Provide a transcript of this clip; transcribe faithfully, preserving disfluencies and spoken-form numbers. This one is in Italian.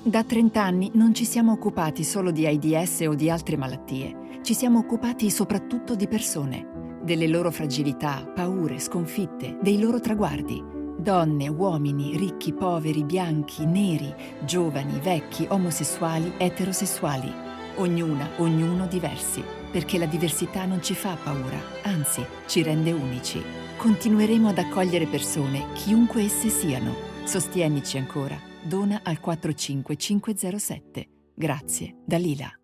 Da trent'anni non ci siamo occupati solo di AIDS o di altre malattie, ci siamo occupati soprattutto di persone, delle loro fragilità, paure, sconfitte, dei loro traguardi. Donne, uomini, ricchi, poveri, bianchi, neri, giovani, vecchi, omosessuali, eterosessuali. Ognuna, ognuno diversi, perché la diversità non ci fa paura, anzi, ci rende unici. Continueremo ad accogliere persone, chiunque esse siano. Sostienici ancora. Dona al quattro cinque cinque zero sette. Grazie, Dalila.